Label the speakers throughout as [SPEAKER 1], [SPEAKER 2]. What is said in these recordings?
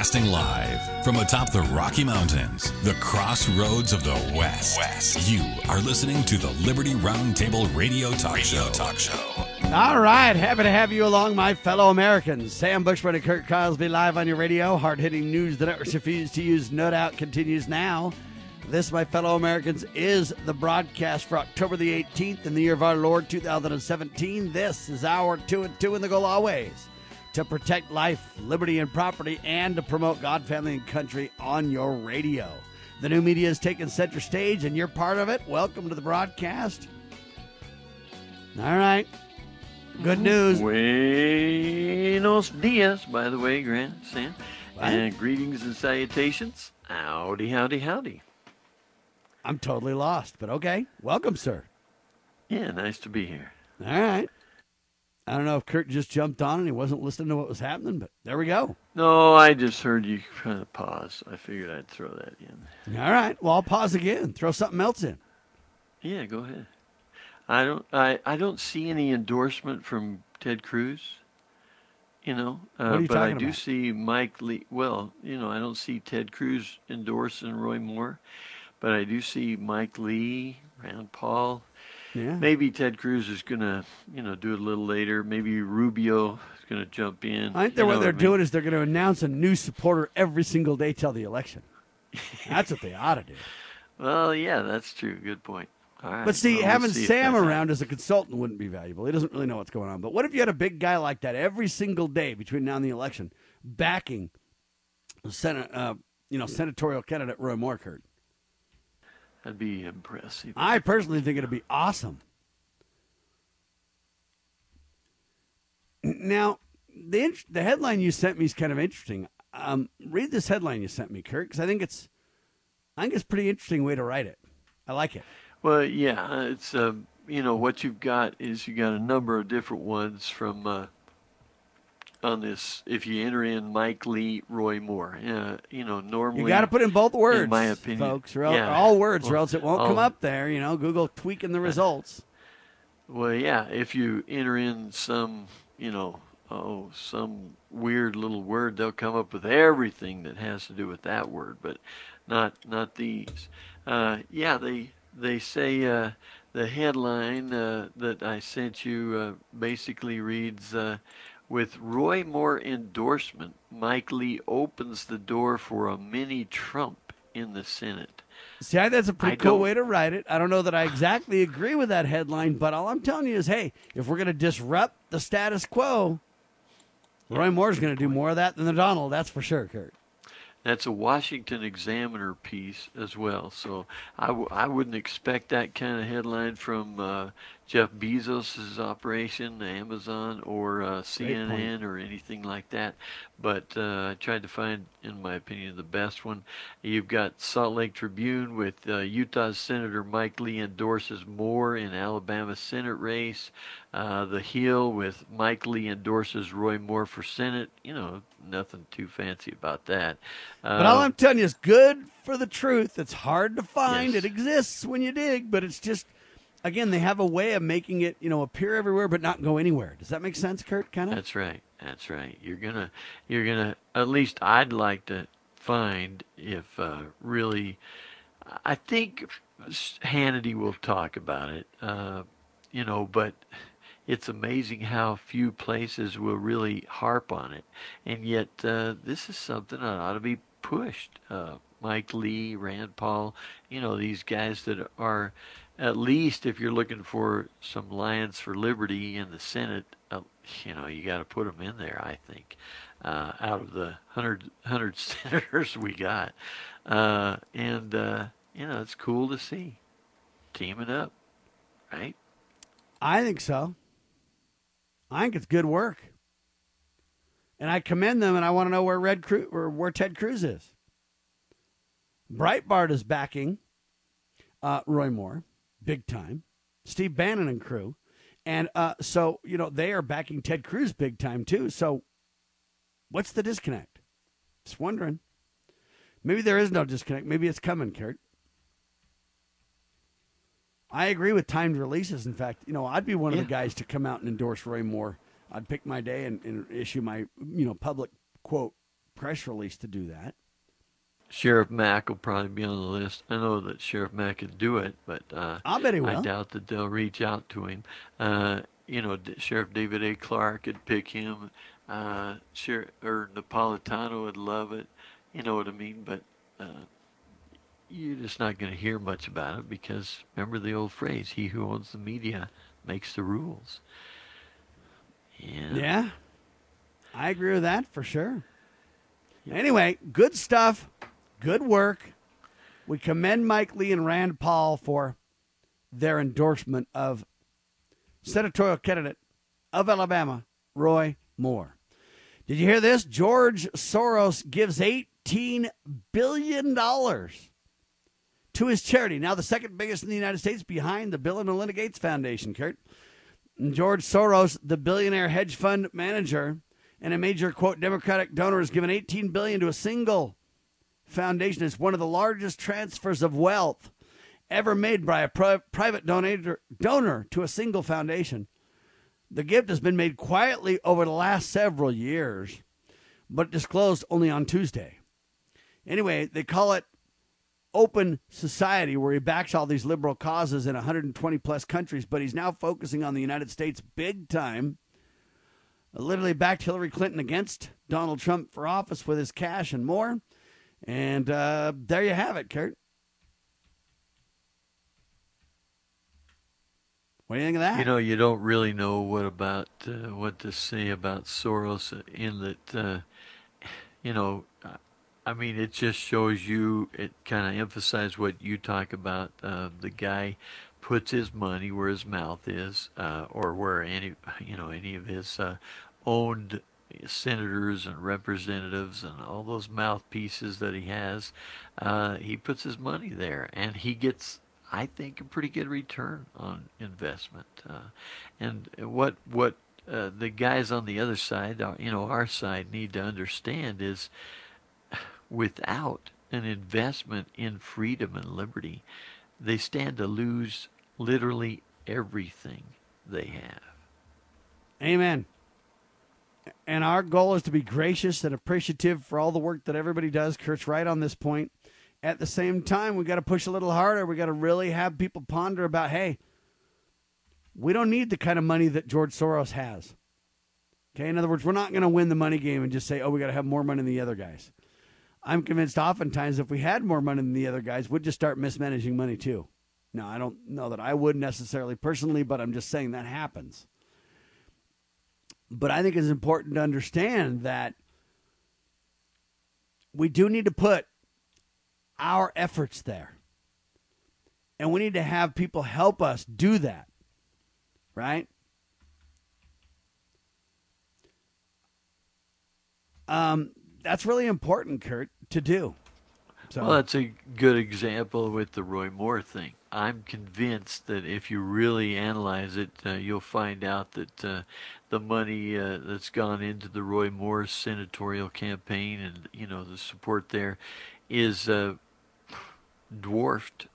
[SPEAKER 1] Broadcasting live from atop the Rocky Mountains, the crossroads of the West. You are listening to the Liberty Roundtable Radio Talk Show.
[SPEAKER 2] All right, happy to have you along, my fellow Americans. Sam Bushman and Kurt Cosby live on your radio. Hard-hitting news the networks refuse to use, no doubt, continues now. This, my fellow Americans, is the broadcast for October the 18th in the year of our Lord 2017. This is our 2 and 2 in the goal always to protect life, liberty, and property, and to promote God, family, and country on your radio. The new media is taking center stage, and you're part of it. Welcome to the broadcast. All right. Good news.
[SPEAKER 3] Buenos dias, by the way, Grant, Sam.
[SPEAKER 2] What?
[SPEAKER 3] And greetings and salutations. Howdy, howdy, howdy.
[SPEAKER 2] I'm totally lost, but okay. Welcome, sir.
[SPEAKER 3] Yeah, nice to be here.
[SPEAKER 2] All right. I don't know if Kurt just jumped on and he wasn't listening to what was happening, but there we go.
[SPEAKER 3] No, I just heard you kind of pause. I figured I'd throw that in.
[SPEAKER 2] All right. Well, I'll pause again. Throw something else in.
[SPEAKER 3] Yeah, go ahead. I don't see any endorsement from Ted Cruz. You know,
[SPEAKER 2] What are you
[SPEAKER 3] but
[SPEAKER 2] talking
[SPEAKER 3] I do
[SPEAKER 2] about?
[SPEAKER 3] see Mike Lee. Well, you know, I don't see Ted Cruz endorsing Roy Moore, but I do see Mike Lee, Rand Paul.
[SPEAKER 2] Yeah.
[SPEAKER 3] Maybe Ted Cruz is gonna, do it a little later. Maybe Rubio is gonna jump in.
[SPEAKER 2] I think what they're doing is they're going to announce a new supporter every single day till the election. That's what they ought to do.
[SPEAKER 3] Well, yeah, that's true. Good point. All right.
[SPEAKER 2] But see,
[SPEAKER 3] Well, we'll
[SPEAKER 2] having
[SPEAKER 3] see if
[SPEAKER 2] Sam
[SPEAKER 3] that
[SPEAKER 2] around as a consultant wouldn't be valuable. He doesn't really know what's going on. But what if you had a big guy like that every single day between now and the election backing senatorial candidate Roy Moore, Kurt?
[SPEAKER 3] That'd be impressive.
[SPEAKER 2] I personally think it'd be awesome. Now, the headline you sent me is kind of interesting. Read this headline you sent me, Kurt, because I think it's a pretty interesting way to write it. I like it.
[SPEAKER 3] Well, yeah, it's what you've got is you got a number of different ones from on this. If you enter in Mike Lee, Roy Moore, normally
[SPEAKER 2] You got to put in both words,
[SPEAKER 3] in my opinion,
[SPEAKER 2] folks, or else,
[SPEAKER 3] yeah.
[SPEAKER 2] all words, or
[SPEAKER 3] Well,
[SPEAKER 2] else it won't come up there. Google tweaking the results.
[SPEAKER 3] Well, yeah, if you enter in some, some weird little word, they'll come up with everything that has to do with that word, but not these. They say the headline that I sent you basically reads, with Roy Moore endorsement, Mike Lee opens the door for a mini Trump in the Senate.
[SPEAKER 2] See, that's a pretty cool way to write it. I don't know that I exactly agree with that headline, but all I'm telling you is, hey, if we're going to disrupt the status quo, Roy Moore's going to do more of that than the Donald, that's for sure, Kurt.
[SPEAKER 3] That's a Washington Examiner piece as well. So I wouldn't expect that kind of headline from Jeff Bezos' operation, Amazon, or CNN or anything like that. But I tried to find, in my opinion, the best one. You've got Salt Lake Tribune with Utah's Senator Mike Lee endorses Moore in Alabama Senate race. The Hill with Mike Lee endorses Roy Moore for Senate. Nothing too fancy about that.
[SPEAKER 2] But all I'm telling you is good for the truth. It's hard to find.
[SPEAKER 3] Yes.
[SPEAKER 2] It exists when you dig, but it's just, again, they have a way of making it, appear everywhere but not go anywhere. Does that make sense, Kurt, kind of?
[SPEAKER 3] That's right. You're gonna, at least I'd like to find if really, I think Hannity will talk about it, but it's amazing how few places will really harp on it. And yet, this is something that ought to be pushed. Mike Lee, Rand Paul, these guys that are, at least if you're looking for some Lions for Liberty in the Senate, you got to put them in there, I think, out of the 100 senators we got. It's cool to see. Teaming up, right?
[SPEAKER 2] I think so. I think it's good work. And I commend them, and I want to know where Ted Cruz is. Breitbart is backing Roy Moore, big time. Steve Bannon and crew. And so, they are backing Ted Cruz big time, too. So what's the disconnect? Just wondering. Maybe there is no disconnect. Maybe it's coming, Kurt. I agree with timed releases. In fact, I'd be one of the guys to come out and endorse Roy Moore. I'd pick my day and issue my, public quote press release to do that.
[SPEAKER 3] Sheriff Mack will probably be on the list. I know that Sheriff Mack could do it, but
[SPEAKER 2] I'll bet he will.
[SPEAKER 3] I doubt that they'll reach out to him. Sheriff David A. Clark could pick him. Napolitano would love it. You know what I mean? But you're just not going to hear much about it because remember the old phrase, he who owns the media makes the rules.
[SPEAKER 2] Yeah. I agree with that for sure. Anyway, good stuff. Good work. We commend Mike Lee and Rand Paul for their endorsement of senatorial candidate of Alabama, Roy Moore. Did you hear this? George Soros gives $18 billion to his charity, now the second biggest in the United States behind the Bill and Melinda Gates Foundation, Kurt. And George Soros, the billionaire hedge fund manager and a major, quote, Democratic donor, has given $18 billion to a single foundation. It's one of the largest transfers of wealth ever made by a private donor to a single foundation. The gift has been made quietly over the last several years, but disclosed only on Tuesday. Anyway, they call it Open Society, where he backs all these liberal causes in 120-plus countries, but he's now focusing on the United States big time. Literally backed Hillary Clinton against Donald Trump for office with his cash and more. And there you have it, Kurt. What do you think of that?
[SPEAKER 3] You know, you don't really know what to say about Soros in that, I mean, it just shows you, it kind of emphasizes what you talk about. The guy puts his money where his mouth is, or where any of his owned senators and representatives and all those mouthpieces that he has, he puts his money there, and he gets, I think, a pretty good return on investment. And what the guys on the other side, our side, need to understand is, without an investment in freedom and liberty, they stand to lose literally everything they have.
[SPEAKER 2] Amen. And our goal is to be gracious and appreciative for all the work that everybody does. Kurt's right on this point. At the same time, we got to push a little harder. We got to really have people ponder about, hey, we don't need the kind of money that George Soros has. Okay, in other words, we're not going to win the money game and just say, oh, we got to have more money than the other guys. I'm convinced oftentimes if we had more money than the other guys, we'd just start mismanaging money too. Now, I don't know that I would necessarily personally, but I'm just saying that happens. But I think it's important to understand that we do need to put our efforts there. And we need to have people help us do that. Right? That's really important, Kurt, to do. So.
[SPEAKER 3] Well, that's a good example with the Roy Moore thing. I'm convinced that if you really analyze it, you'll find out that the money that's gone into the Roy Moore senatorial campaign and the support there is dwarfed,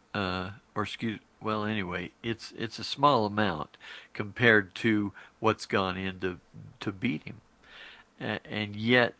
[SPEAKER 3] it's a small amount compared to what's gone in to beat him, and yet.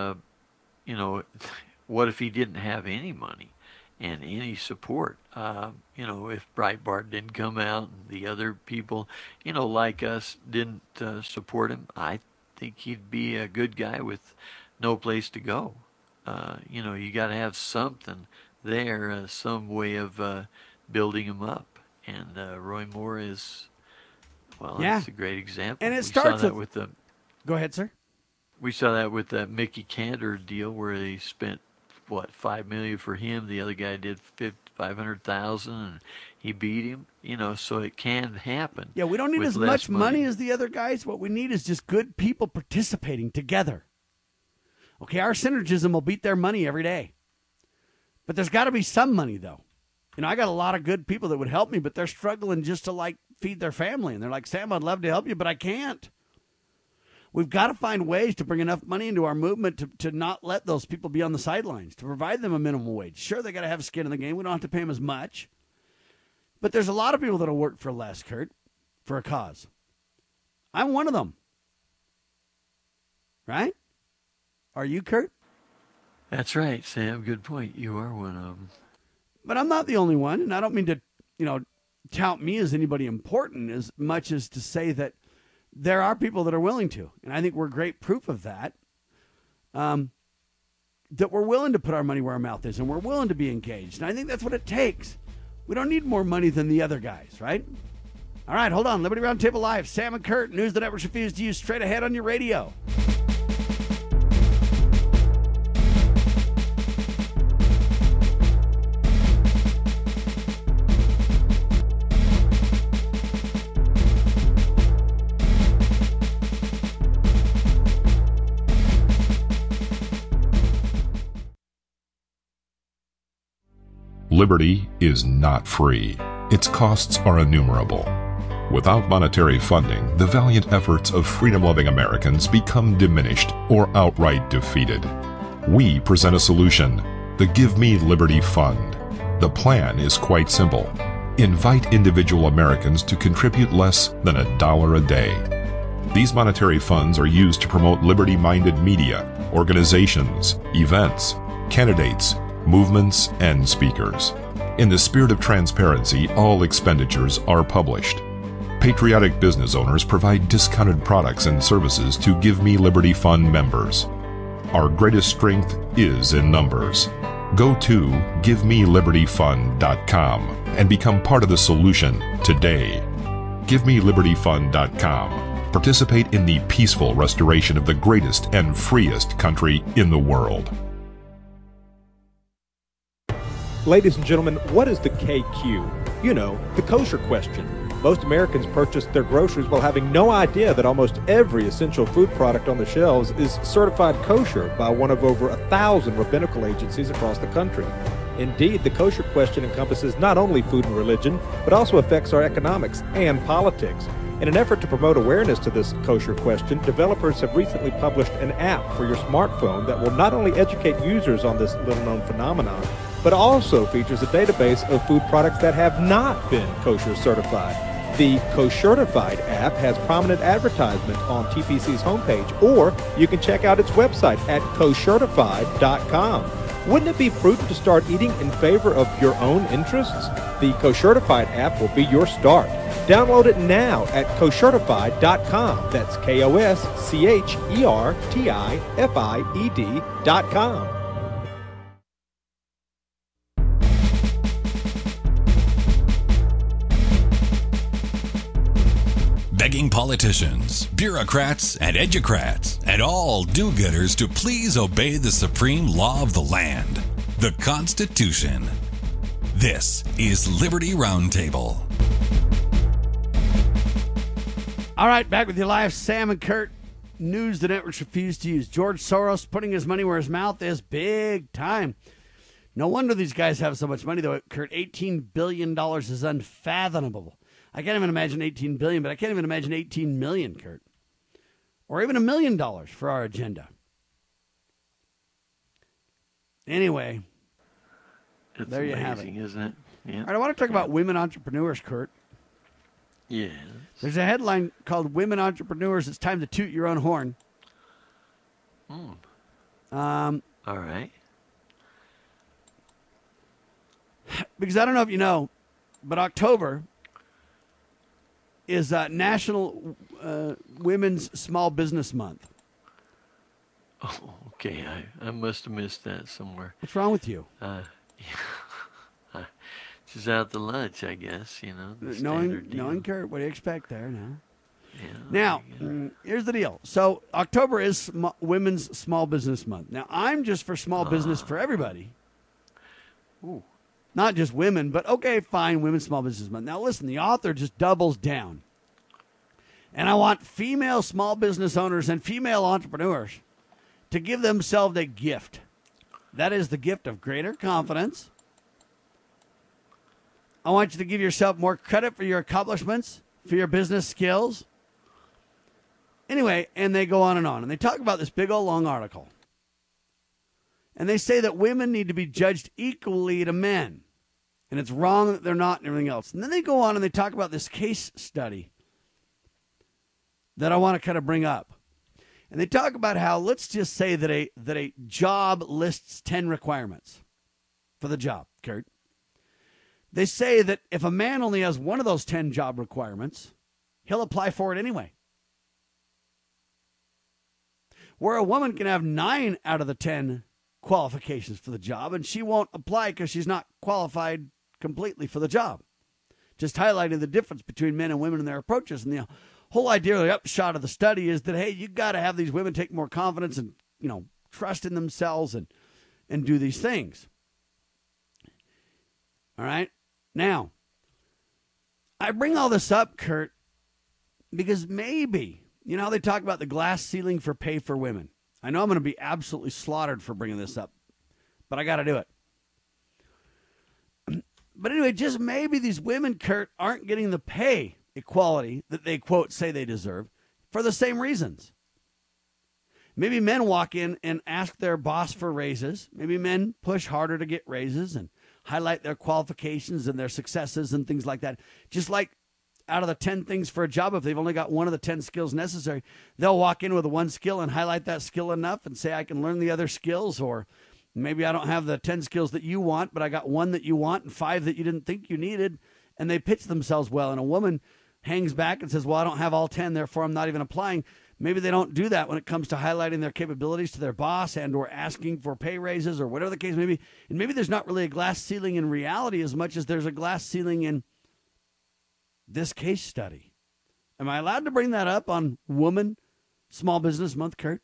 [SPEAKER 3] What if he didn't have any money and any support? If Breitbart didn't come out and the other people, like us didn't support him, I think he'd be a good guy with no place to go. You got to have something there, some way of building him up. And Roy Moore is, that's a great example.
[SPEAKER 2] And it starts
[SPEAKER 3] with the.
[SPEAKER 2] Go ahead, sir.
[SPEAKER 3] We saw that with that Mickey Cantor deal where they spent $5 million for him. The other guy did $500,000, and he beat him. So it can happen.
[SPEAKER 2] Yeah, we don't need as much money as the other guys. What we need is just good people participating together. Okay, our synergism will beat their money every day, but there's got to be some money though. I got a lot of good people that would help me, but they're struggling just to feed their family, and they're like, Sam, I'd love to help you, but I can't. We've got to find ways to bring enough money into our movement to not let those people be on the sidelines, to provide them a minimum wage. Sure, they got to have skin in the game. We don't have to pay them as much. But there's a lot of people that will work for less, Kurt, for a cause. I'm one of them. Right? Are you, Kurt?
[SPEAKER 3] That's right, Sam. Good point. You are one of them.
[SPEAKER 2] But I'm not the only one, and I don't mean to, tout me as anybody important as much as to say that there are people that are willing to, and I think we're great proof of that. That we're willing to put our money where our mouth is, and we're willing to be engaged. And I think that's what it takes. We don't need more money than the other guys, right? All right, hold on. Liberty Roundtable Live. Sam and Kurt, news the networks refuse to use, straight ahead on your radio.
[SPEAKER 4] Liberty is not free. Its costs are innumerable. Without monetary funding, the valiant efforts of freedom-loving Americans become diminished or outright defeated. We present a solution, the Give Me Liberty Fund. The plan is quite simple. Invite individual Americans to contribute less than $1 a day. These monetary funds are used to promote liberty-minded media, organizations, events, candidates, movements, and speakers. In the spirit of transparency, all expenditures are published. Patriotic business owners provide discounted products and services to Give Me Liberty Fund members. Our greatest strength is in numbers. Go to GiveMeLibertyFund.com and become part of the solution today. GiveMeLibertyFund.com. Participate in the peaceful restoration of the greatest and freest country in the world.
[SPEAKER 5] Ladies and gentlemen, what is the KQ? You know, the kosher question. Most Americans purchase their groceries while having no idea that almost every essential food product on the shelves is certified kosher by one of over 1,000 rabbinical agencies across the country. Indeed, the kosher question encompasses not only food and religion, but also affects our economics and politics. In an effort to promote awareness to this kosher question, developers have recently published an app for your smartphone that will not only educate users on this little-known phenomenon, but also features a database of food products that have not been kosher certified. The Koshertified app has prominent advertisement on TPC's homepage, or you can check out its website at koshertified.com. Wouldn't it be prudent to start eating in favor of your own interests? The Koshertified app will be your start. Download it now at koshertified.com. That's KOSCHERTIFIED.com.
[SPEAKER 1] Begging politicians, bureaucrats, and educrats, and all do-gooders to please obey the supreme law of the land, the Constitution. This is Liberty Roundtable.
[SPEAKER 2] All right, back with you live, Sam and Kurt. News the networks refuse to use. George Soros putting his money where his mouth is, big time. No wonder these guys have so much money, though, Kurt. $18 billion is unfathomable. I can't even imagine 18 billion, but I can't even imagine 18 million, Kurt. Or even $1 million for our agenda. Anyway,
[SPEAKER 3] It's
[SPEAKER 2] there
[SPEAKER 3] amazing,
[SPEAKER 2] you have it.
[SPEAKER 3] Isn't it? Yeah.
[SPEAKER 2] All right, I want to talk about women entrepreneurs, Kurt.
[SPEAKER 3] Yes.
[SPEAKER 2] There's a headline called Women Entrepreneurs, It's Time to Toot Your Own Horn.
[SPEAKER 3] All right.
[SPEAKER 2] Because I don't know if you know, but October is National Women's Small Business Month.
[SPEAKER 3] Oh, okay. I must have missed that somewhere.
[SPEAKER 2] What's wrong with you?
[SPEAKER 3] Just out to lunch, I guess, the standard deal.
[SPEAKER 2] Knowing Kurt, what do you expect there now?
[SPEAKER 3] Yeah,
[SPEAKER 2] Now, here's the deal. So October is Women's Small Business Month. Now, I'm just for small business for everybody.
[SPEAKER 3] Ooh.
[SPEAKER 2] Not just women, but okay, fine, Women's Small Business Month. Now, listen, the author just doubles down. And I want female small business owners and female entrepreneurs to give themselves a gift. That is the gift of greater confidence. I want you to give yourself more credit for your accomplishments, for your business skills. Anyway, and they go on. And they talk about this big old long article. And they say that women need to be judged equally to men. And it's wrong that they're not and everything else. And then they go on and they talk about this case study that I want to kind of bring up. And they talk about how, let's just say that a job lists 10 requirements for the job, Kurt. They say that if a man only has one of those 10 job requirements, he'll apply for it anyway. Where a woman can have 9 out of the 10 qualifications for the job, and she won't apply because she's not qualified completely for the job. Just highlighting the difference between men and women in their approaches. And the whole idea, the upshot of the study is that, hey, you got to have these women take more confidence and, trust in themselves and do these things. All right. Now, I bring all this up, Kurt, because maybe, they talk about the glass ceiling for pay for women. I know I'm going to be absolutely slaughtered for bringing this up, but I got to do it. But anyway, just maybe these women, Kurt, aren't getting the pay equality that they, quote, say they deserve for the same reasons. Maybe men walk in and ask their boss for raises. Maybe men push harder to get raises and highlight their qualifications and their successes and things like that. Just like out of the 10 things for a job, if they've only got one of the 10 skills necessary, they'll walk in with one skill and highlight that skill enough and say, I can learn the other skills, or maybe I don't have the 10 skills that you want, but I got one that you want and 5 that you didn't think you needed, and they pitch themselves well. And a woman hangs back and says, well, I don't have all 10, therefore I'm not even applying. Maybe they don't do that when it comes to highlighting their capabilities to their boss and or asking for pay raises or whatever the case may be. And maybe there's not really a glass ceiling in reality as much as there's a glass ceiling in this case study. Am I allowed to bring that up on Woman Small Business Month, Kurt?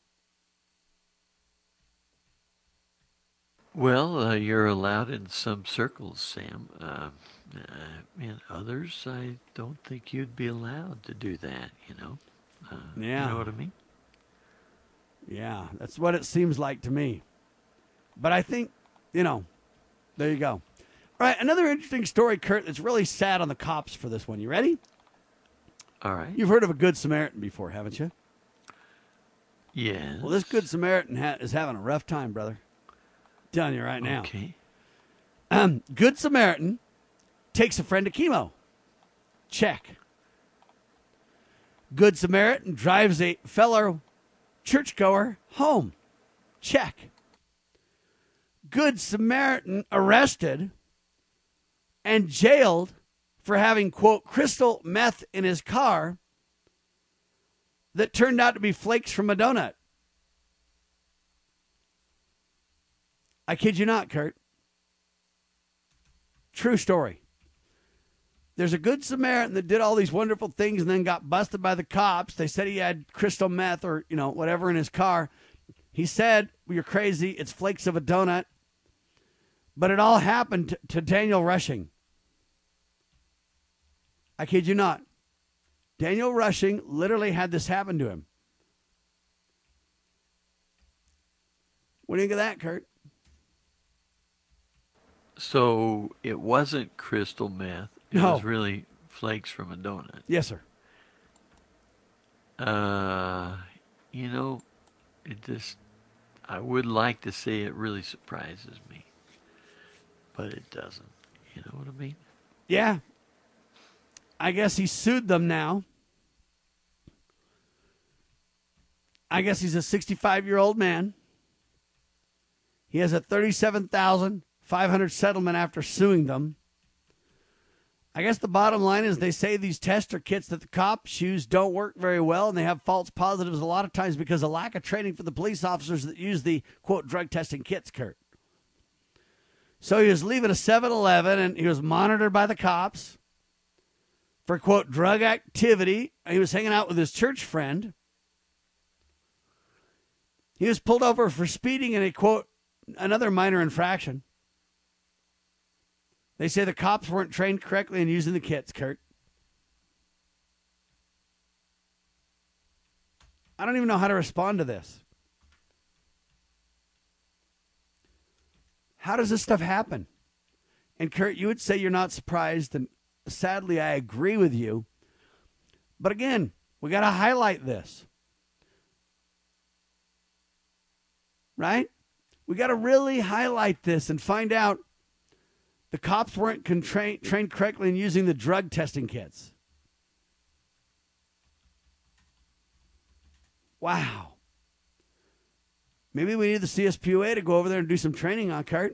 [SPEAKER 3] Well, you're allowed in some circles, Sam. In others, I don't think you'd be allowed to do that,
[SPEAKER 2] Yeah.
[SPEAKER 3] You know what I mean?
[SPEAKER 2] Yeah, that's what it seems like to me. But I think, there you go. All right, another interesting story, Kurt, that's really sad on the cops for this one. You ready?
[SPEAKER 3] All right.
[SPEAKER 2] You've heard of a Good Samaritan before, haven't you?
[SPEAKER 3] Yes.
[SPEAKER 2] Well, this Good Samaritan is having a rough time, brother. I'm telling you right now.
[SPEAKER 3] Okay.
[SPEAKER 2] Good Samaritan takes a friend to chemo. Check. Good Samaritan drives a fellow churchgoer home. Check. Good Samaritan arrested and jailed for having, quote, crystal meth in his car that turned out to be flakes from a donut. I kid you not, Kurt. True story. There's a Good Samaritan that did all these wonderful things and then got busted by the cops. They said he had crystal meth or, whatever in his car. He said, well, you're crazy. It's flakes of a donut. But it all happened to Daniel Rushing. I kid you not. Daniel Rushing literally had this happen to him. What do you think of that, Kurt?
[SPEAKER 3] So it wasn't crystal meth. It
[SPEAKER 2] No.
[SPEAKER 3] was really flakes from a donut.
[SPEAKER 2] Yes, sir.
[SPEAKER 3] I would like to say it really surprises me, but it doesn't. You know what I mean?
[SPEAKER 2] Yeah. I guess he sued them now. I guess he's a 65-year-old man. He has a $37,500 settlement after suing them. I guess the bottom line is they say these tester kits that the cops use don't work very well, and they have false positives a lot of times because of lack of training for the police officers that use the, quote, drug testing kits, Kurt. So he was leaving a 7-Eleven, and he was monitored by the cops for, quote, drug activity. He was hanging out with his church friend. He was pulled over for speeding in a, quote, another minor infraction. They say the cops weren't trained correctly in using the kits, Kurt. I don't even know how to respond to this. How does this stuff happen? And Kurt, you would say you're not surprised, and sadly I agree with you. But again, we got to highlight this. Right? We got to really highlight this and find out the cops weren't trained correctly in using the drug testing kits. Wow. Maybe we need the CSPOA to go over there and do some training on Kurt.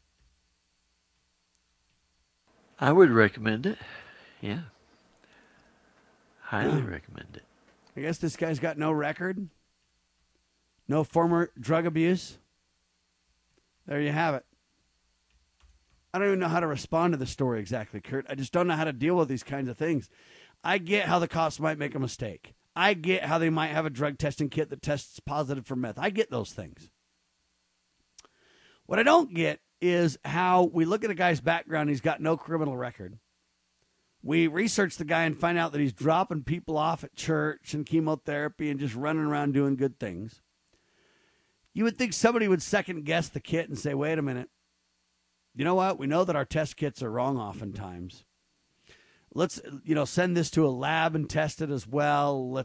[SPEAKER 3] I would recommend it. Yeah. Highly recommend it.
[SPEAKER 2] I guess this guy's got no record, no former drug abuse. There you have it. I don't even know how to respond to the story exactly, Kurt. I just don't know how to deal with these kinds of things. I get how the cops might make a mistake. I get how they might have a drug testing kit that tests positive for meth. I get those things. What I don't get is how we look at a guy's background. He's got no criminal record. We research the guy and find out that he's dropping people off at church and chemotherapy and just running around doing good things. You would think somebody would second guess the kit and say, wait a minute. You know what? We know that our test kits are wrong oftentimes. Let's, send this to a lab and test it as well.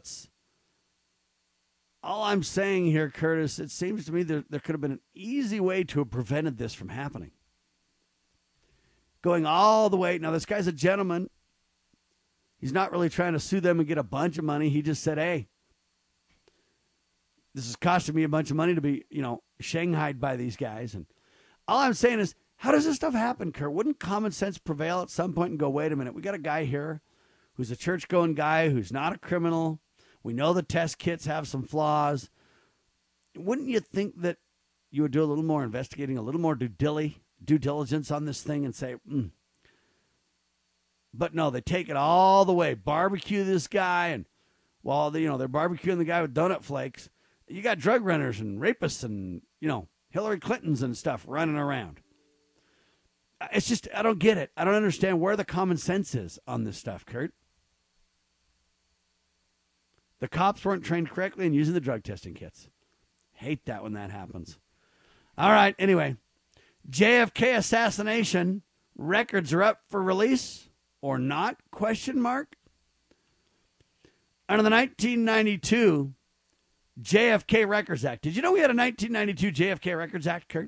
[SPEAKER 2] All I'm saying here, Curtis, it seems to me there could have been an easy way to have prevented this from happening. Going all the way. Now, this guy's a gentleman. He's not really trying to sue them and get a bunch of money. He just said, hey, this is costing me a bunch of money to be, shanghaied by these guys. And all I'm saying is, how does this stuff happen, Kurt? Wouldn't common sense prevail at some point and go, wait a minute, we got a guy here who's a church-going guy who's not a criminal. We know the test kits have some flaws. Wouldn't you think that you would do a little more investigating, a little more due diligence on this thing and say, But no, they take it all the way. Barbecue this guy, and while they're barbecuing the guy with donut flakes, you got drug runners and rapists and, Hillary Clintons and stuff running around. It's just, I don't get it. I don't understand where the common sense is on this stuff, Kurt. The cops weren't trained correctly in using the drug testing kits. Hate that when that happens. All right, anyway. JFK assassination. Records are up for release or not? Question mark. Under the 1992 JFK Records Act. Did you know we had a 1992 JFK Records Act, Kurt?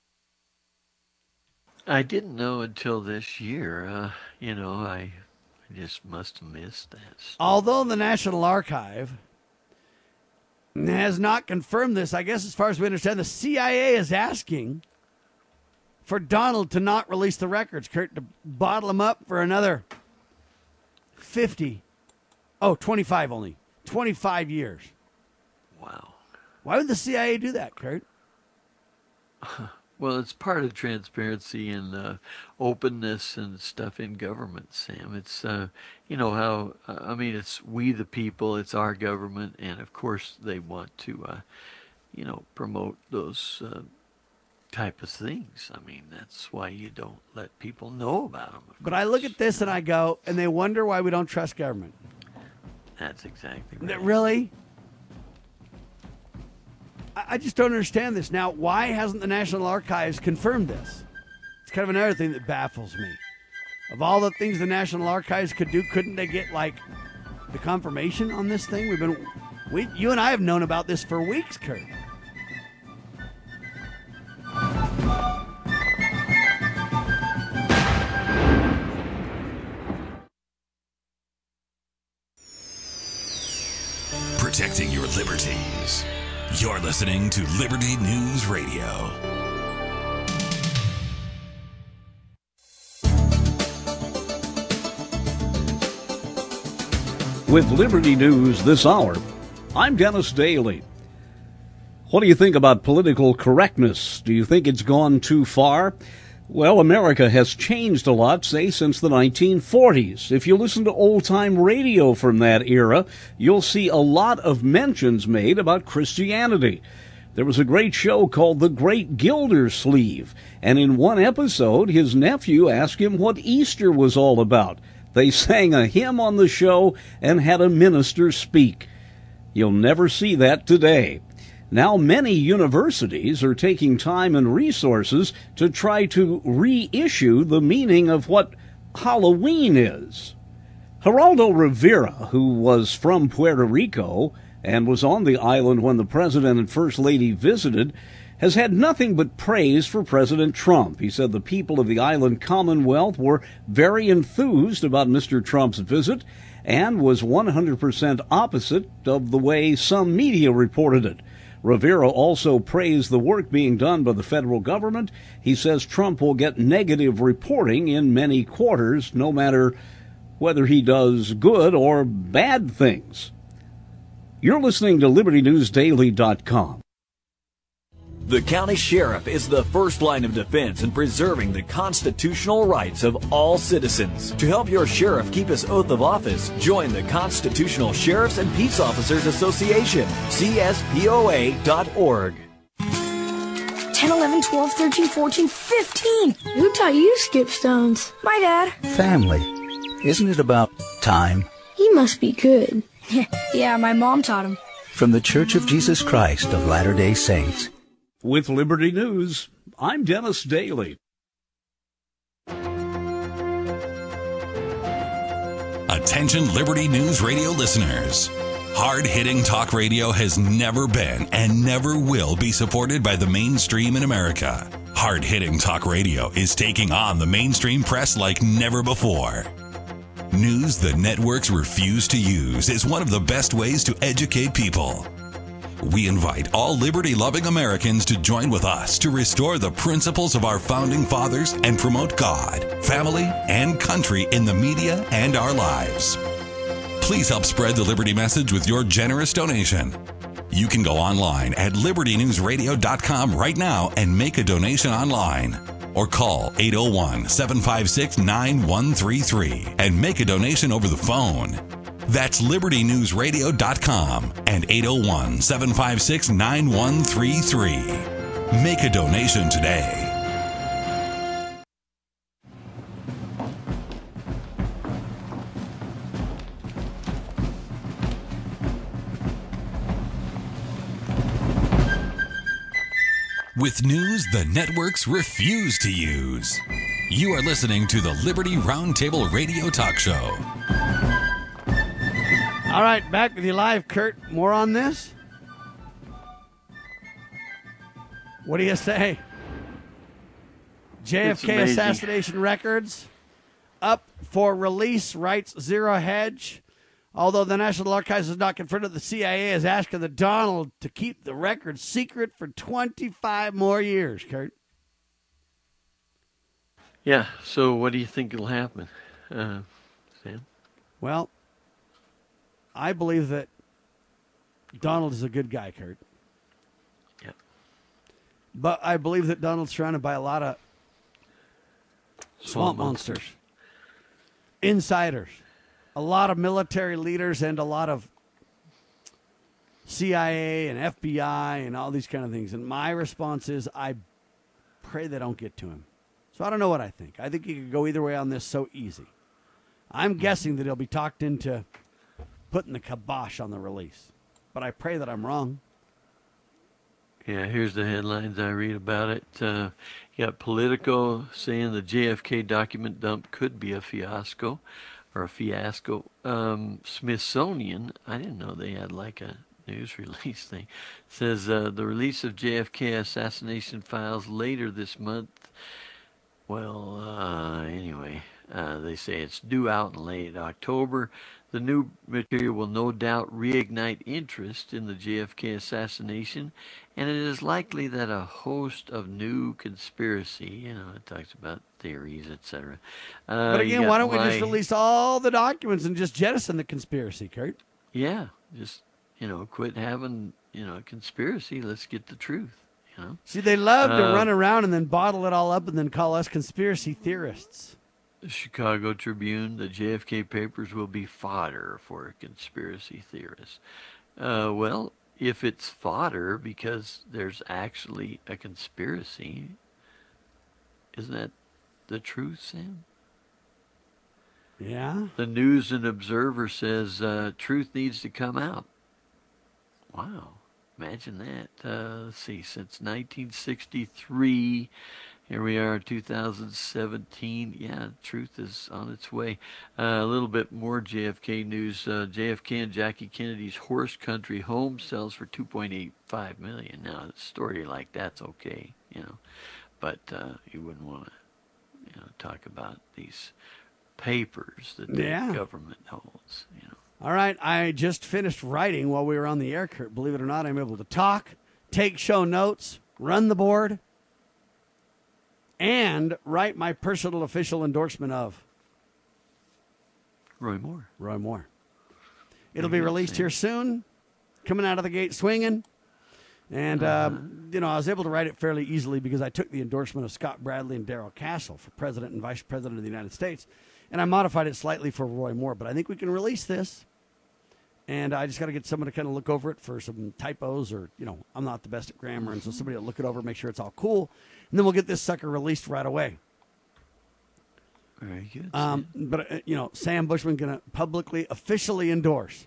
[SPEAKER 3] I didn't know until this year. I just must have missed that stuff.
[SPEAKER 2] Although the National Archive has not confirmed this, I guess as far as we understand, the CIA is asking for Donald to not release the records, Kurt, to bottle them up for another 25 only. 25 years.
[SPEAKER 3] Wow.
[SPEAKER 2] Why would the CIA do that, Kurt?
[SPEAKER 3] Well, it's part of transparency and openness and stuff in government, Sam. It's, it's we the people, it's our government, and of course they want to, promote those type of things. I mean, that's why you don't let people know about them.
[SPEAKER 2] But I look at this and I go, and they wonder why we don't trust government.
[SPEAKER 3] That's exactly right.
[SPEAKER 2] Really? I just don't understand this. Now, why hasn't the National Archives confirmed this? It's kind of another thing that baffles me. Of all the things the National Archives could do, couldn't they get, the confirmation on this thing? You and I have known about this for weeks, Kurt.
[SPEAKER 1] Protecting your liberties. You're listening to Liberty News Radio.
[SPEAKER 6] With Liberty News this hour, I'm Dennis Daly. What do you think about political correctness? Do you think it's gone too far? Well, America has changed a lot, say, since the 1940s. If you listen to old-time radio from that era, you'll see a lot of mentions made about Christianity. There was a great show called The Great Gildersleeve, and in one episode, his nephew asked him what Easter was all about. They sang a hymn on the show and had a minister speak. You'll never see that today. Now many universities are taking time and resources to try to reissue the meaning of what Halloween is. Geraldo Rivera, who was from Puerto Rico and was on the island when the President and First Lady visited, has had nothing but praise for President Trump. He said the people of the island Commonwealth were very enthused about Mr. Trump's visit and was 100% opposite of the way some media reported it. Rivera also praised the work being done by the federal government. He says Trump will get negative reporting in many quarters, no matter whether he does good or bad things. You're listening to LibertyNewsDaily.com.
[SPEAKER 7] The county sheriff is the first line of defense in preserving the constitutional rights of all citizens. To help your sheriff keep his oath of office, join the Constitutional Sheriffs and Peace Officers Association, CSPOA.org.
[SPEAKER 8] 10, 11, 12, 13, 14, 15. Who taught you to skip stones? My dad.
[SPEAKER 9] Family. Isn't it about time?
[SPEAKER 8] He must be good. Yeah, my mom taught him.
[SPEAKER 9] From the Church of Jesus Christ of Latter-day Saints.
[SPEAKER 6] With Liberty News, I'm Dennis Daly.
[SPEAKER 1] Attention Liberty News Radio listeners. Hard-hitting talk radio has never been and never will be supported by the mainstream in America. Hard-hitting talk radio is taking on the mainstream press like never before. News the networks refuse to use is one of the best ways to educate people. We invite all liberty-loving Americans to join with us to restore the principles of our founding fathers and promote God, family, and country in the media and our lives. Please help spread the Liberty message with your generous donation. You can go online at LibertyNewsRadio.com right now and make a donation online. Or call 801-756-9133 and make a donation over the phone. That's LibertyNewsRadio.com and 801-756-9133. Make a donation today. With news the networks refuse to use. You are listening to the Liberty Roundtable Radio Talk Show.
[SPEAKER 2] All right, back with you live, Kurt. More on this? What do you say? JFK assassination records up for release, writes Zero Hedge. Although the National Archives has not confirmed it, the CIA is asking the Donald to keep the records secret for 25 more years, Kurt.
[SPEAKER 3] Yeah, so what do you think will happen, Sam?
[SPEAKER 2] Well, I believe that Donald is a good guy, Kurt.
[SPEAKER 3] Yeah.
[SPEAKER 2] But I believe that Donald's surrounded by a lot of swamp monsters, insiders, a lot of military leaders, and a lot of CIA and FBI and all these kind of things. And my response is I pray they don't get to him. So I don't know what I think. I think you could go either way on this so easy. I'm guessing that he'll be talked into putting the kibosh on the release. But I pray that I'm wrong.
[SPEAKER 3] Yeah, here's the headlines I read about it. You got Politico saying the JFK document dump could be a fiasco. Smithsonian, I didn't know they had like a news release thing, says the release of JFK assassination files later this month. Well, anyway, they say it's due out in late October. The new material will no doubt reignite interest in the JFK assassination, and it is likely that a host of new conspiracy, it talks about theories, etc.
[SPEAKER 2] But again, why don't we just release all the documents and just jettison the conspiracy, Kurt?
[SPEAKER 3] Yeah, just, quit having, a conspiracy. Let's get the truth,
[SPEAKER 2] See, they love to run around and then bottle it all up and then call us conspiracy theorists.
[SPEAKER 3] The Chicago Tribune, the JFK papers will be fodder for conspiracy theorists. Well, if it's fodder because there's actually a conspiracy, isn't that the truth, Sam?
[SPEAKER 2] Yeah.
[SPEAKER 3] The News and Observer says truth needs to come out. Wow. Imagine that. Let's see, since 1963... Here we are, 2017. Yeah, truth is on its way. A little bit more JFK news. JFK and Jackie Kennedy's horse country home sells for $2.85 million. Now, a story like that's okay, but you wouldn't want to, talk about these papers that the government holds.
[SPEAKER 2] All right, I just finished writing while we were on the air, Kurt. Believe it or not, I'm able to talk. take show notes, run the board, and write my personal official endorsement of
[SPEAKER 3] Roy Moore.
[SPEAKER 2] Roy Moore. It'll be released here soon, coming out of the gate swinging. And, I was able to write it fairly easily because I took the endorsement of Scott Bradley and Darrell Castle for President and Vice President of the United States, and I modified it slightly for Roy Moore. But I think we can release this, and I just got to get someone to kind of look over it for some typos or, I'm not the best at grammar, and so somebody will look it over, make sure it's all cool, and then we'll get this sucker released right away.
[SPEAKER 3] Very good.
[SPEAKER 2] But, Sam Bushman going to publicly, officially endorse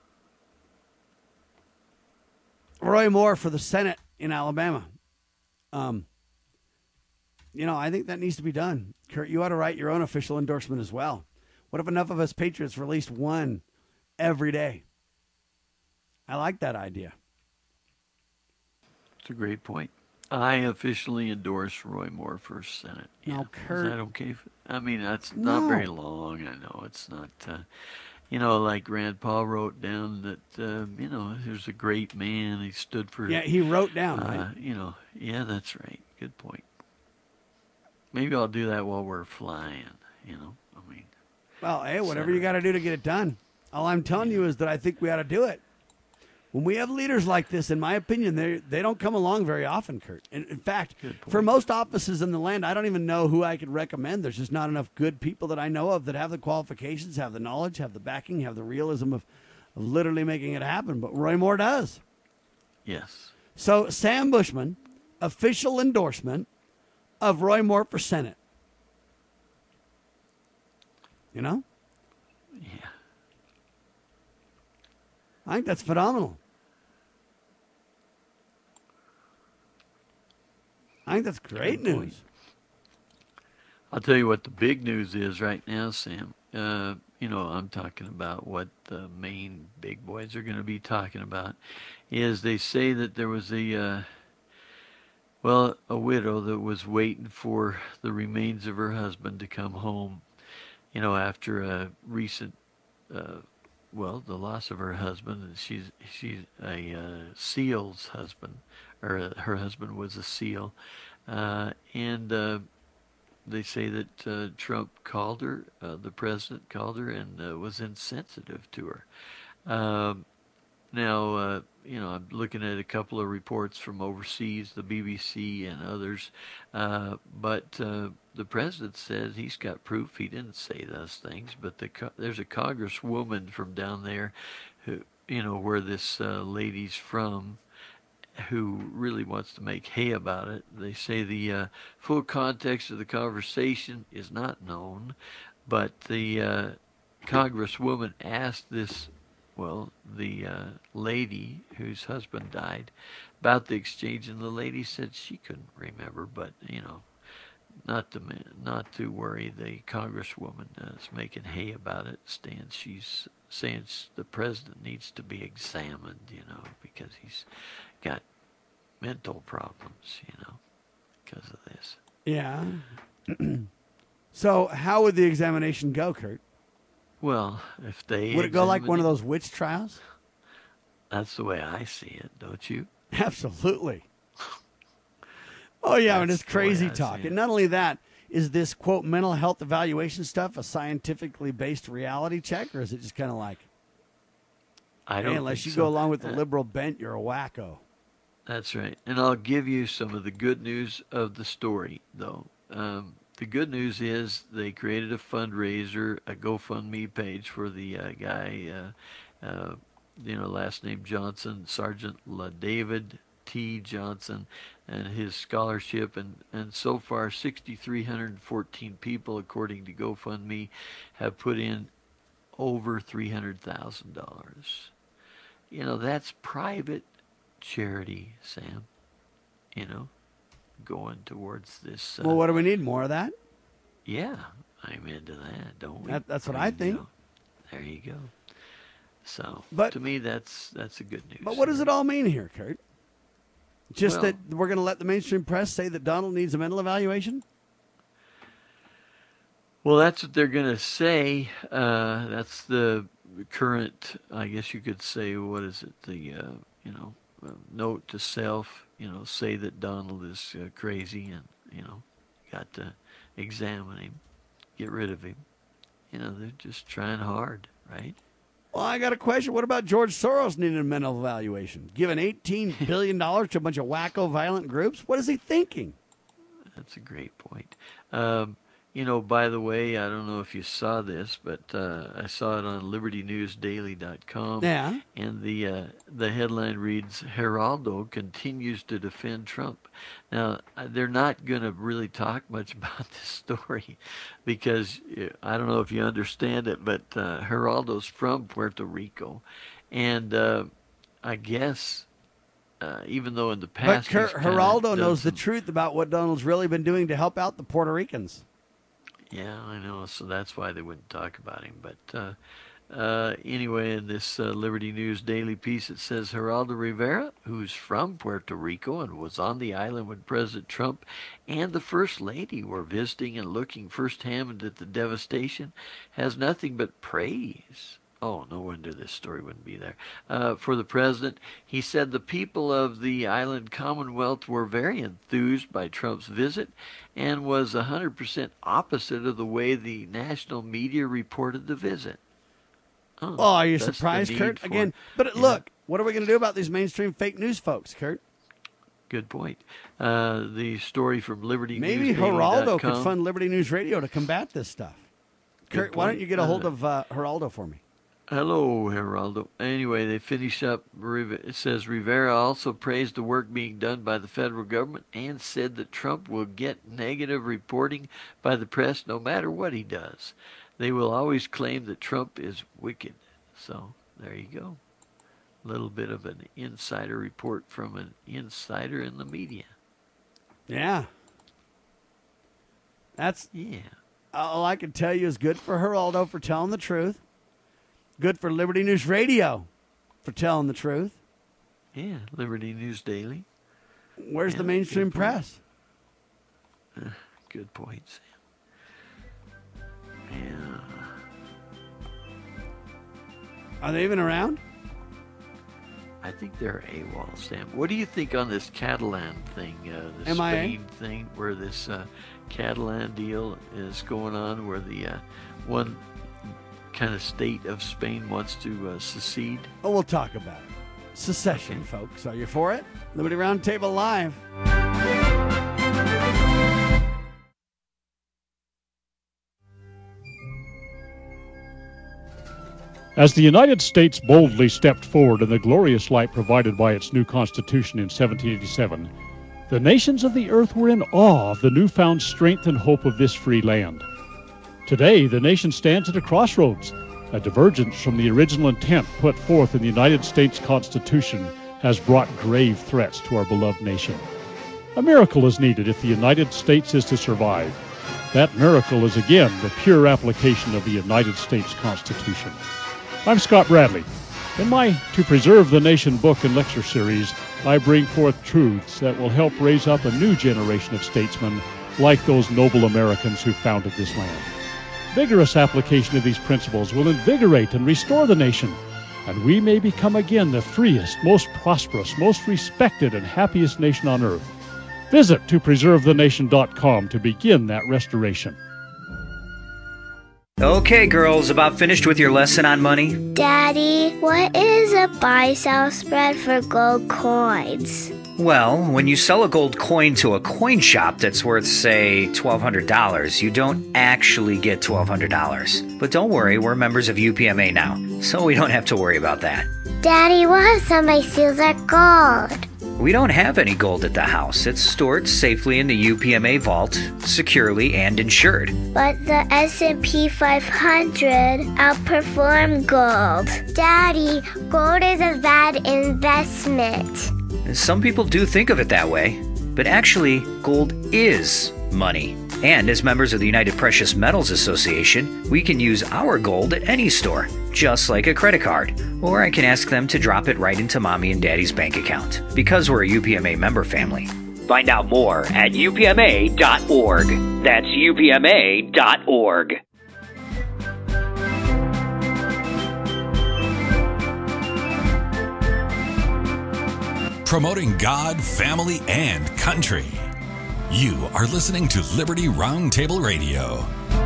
[SPEAKER 2] Roy Moore for the Senate in Alabama. I think that needs to be done. Kurt, you ought to write your own official endorsement as well. What if enough of us patriots released one every day? I like that idea.
[SPEAKER 3] It's a great point. I officially endorse Roy Moore for Senate.
[SPEAKER 2] Now, Kurt.
[SPEAKER 3] Is that okay? That's not very long. I know it's not. Like Rand Paul wrote down that, he was a great man. He stood for.
[SPEAKER 2] Yeah, he wrote down, right?
[SPEAKER 3] Yeah, that's right. Good point. Maybe I'll do that while we're flying.
[SPEAKER 2] Well, hey, whatever you got to do to get it done. All I'm telling you is that I think we ought to do it. When we have leaders like this, in my opinion, they don't come along very often, Kurt. In fact, for most offices in the land, I don't even know who I could recommend. There's just not enough good people that I know of that have the qualifications, have the knowledge, have the backing, have the realism of literally making it happen. But Roy Moore does.
[SPEAKER 3] Yes.
[SPEAKER 2] So Sam Bushman, official endorsement of Roy Moore for Senate.
[SPEAKER 3] Yeah.
[SPEAKER 2] I think that's phenomenal. I think that's great news.
[SPEAKER 3] I'll tell you what the big news is right now, Sam. I'm talking about what the main big boys are going to be talking about. Is they say that there was a widow that was waiting for the remains of her husband to come home, after a recent, the loss of her husband. She's a SEAL's husband, or her husband was a SEAL, and they say that Trump called her, the president called her, and was insensitive to her. Now, I'm looking at a couple of reports from overseas, the BBC and others, but the president says he's got proof he didn't say those things, but there's a congresswoman from down there who, where this lady's from, who really wants to make hay about it. They say the full context of the conversation is not known, but the congresswoman asked the lady whose husband died about the exchange, and the lady said she couldn't remember, but not to worry. The congresswoman is making hay about it. She's saying the president needs to be examined, because he's got mental problems, because of this.
[SPEAKER 2] Yeah. So how would the examination go, Kurt?
[SPEAKER 3] Well, if they
[SPEAKER 2] would it go like one of those witch trials?
[SPEAKER 3] That's the way I see it, don't you?
[SPEAKER 2] Absolutely. Oh, yeah, and it's crazy talk. And not only that, is this, quote, mental health evaluation stuff a scientifically based reality check, or is it just kind of like, unless you go along with the liberal bent, you're a wacko?
[SPEAKER 3] That's right. And I'll give you some of the good news of the story, though. The good news is they created a fundraiser, a GoFundMe page for the guy, last name Johnson, Sergeant David T. Johnson, and his scholarship. And so far, 6,314 people, according to GoFundMe, have put in over $300,000. That's private charity, Sam, going towards this.
[SPEAKER 2] Well, what do we need? More of that?
[SPEAKER 3] Yeah, I'm into that, don't we?
[SPEAKER 2] That's what I think.
[SPEAKER 3] There you go. So,
[SPEAKER 2] but,
[SPEAKER 3] to me, that's a good news.
[SPEAKER 2] But what does it all mean here, Kurt? Just that we're going to let the mainstream press say that Donald needs a mental evaluation?
[SPEAKER 3] Well, that's what they're going to say. That's the current, I guess you could say, what is it? The, note to self, say that Donald is crazy and, got to examine him, get rid of him. They're just trying hard, right?
[SPEAKER 2] Well, I got a question. What about George Soros needing a mental evaluation? Giving $18 billion to a bunch of wacko violent groups? What is he thinking?
[SPEAKER 3] That's a great point. By the way, I don't know if you saw this, but I saw it on LibertyNewsDaily.com.
[SPEAKER 2] Yeah.
[SPEAKER 3] And the headline reads, Geraldo continues to defend Trump. Now, they're not going to really talk much about this story because I don't know if you understand it, but Geraldo's from Puerto Rico. And I guess... even though in the past...
[SPEAKER 2] But Geraldo knows the truth about what Donald's really been doing to help out the Puerto Ricans.
[SPEAKER 3] Yeah, I know. So that's why they wouldn't talk about him. But anyway, in this Liberty News Daily piece, it says Geraldo Rivera, who's from Puerto Rico and was on the island when President Trump and the First Lady were visiting and looking firsthand at the devastation, has nothing but praise. Oh, no wonder this story wouldn't be there. For the president, he said the people of the island Commonwealth were very enthused by Trump's visit and was 100% opposite of the way the national media reported the visit. Oh,
[SPEAKER 2] well, are you surprised, Kurt? Again, but look, what are we going to do about these mainstream fake news folks, Kurt?
[SPEAKER 3] Good point. The story from Liberty News.
[SPEAKER 2] Maybe Geraldo could fund Liberty News Radio to combat this stuff. Kurt, why don't you get a hold of Geraldo for me?
[SPEAKER 3] Hello, Geraldo. Anyway, they finish up. It says Rivera also praised the work being done by the federal government and said that Trump will get negative reporting by the press no matter what he does. They will always claim that Trump is wicked. So there you go. A little bit of an insider report from an insider in the media.
[SPEAKER 2] Yeah. All I can tell you is good for Geraldo for telling the truth. Good for Liberty News Radio for telling the truth.
[SPEAKER 3] Yeah, Liberty News Daily.
[SPEAKER 2] Where's the mainstream press?
[SPEAKER 3] Good point, Sam. Yeah.
[SPEAKER 2] Are they even around?
[SPEAKER 3] I think they're AWOL, Sam. What do you think on this Catalan thing, the
[SPEAKER 2] MIA?
[SPEAKER 3] Spain thing, where this Catalan deal is going on, where the one kind of state of Spain wants to secede?
[SPEAKER 2] Oh, we'll talk about it. Secession, folks. Are you for it? Liberty Roundtable Live.
[SPEAKER 10] As the United States boldly stepped forward in the glorious light provided by its new Constitution in 1787, the nations of the earth were in awe of the newfound strength and hope of this free land. Today, the nation stands at a crossroads. A divergence from the original intent put forth in the United States Constitution has brought grave threats to our beloved nation. A miracle is needed if the United States is to survive. That miracle is again the pure application of the United States Constitution. I'm Scott Bradley. In my To Preserve the Nation book and lecture series, I bring forth truths that will help raise up a new generation of statesmen like those noble Americans who founded this land. Vigorous application of these principles will invigorate and restore the nation, and we may become again the freest, most prosperous, most respected, and happiest nation on earth. Visit topreservethenation.com to begin that restoration.
[SPEAKER 11] Okay, girls, about finished with your lesson on money?
[SPEAKER 12] Daddy, what is a buy-sell spread for gold coins?
[SPEAKER 11] Well, when you sell a gold coin to a coin shop that's worth, say, $1,200, you don't actually get $1,200. But don't worry, we're members of UPMA now, so we don't have to worry about that.
[SPEAKER 12] Daddy, what if somebody steals our gold?
[SPEAKER 11] We don't have any gold at the house. It's stored safely in the UPMA vault, securely and insured.
[SPEAKER 12] But the S&P 500 outperformed gold. Daddy, gold is a bad investment.
[SPEAKER 11] Some people do think of it that way, but actually, gold is money. And as members of the United Precious Metals Association, we can use our gold at any store, just like a credit card. Or I can ask them to drop it right into Mommy and Daddy's bank account, because we're a UPMA member family.
[SPEAKER 13] Find out more at upma.org. That's upma.org.
[SPEAKER 1] promoting God, family, and country. You are listening to Liberty Roundtable Radio.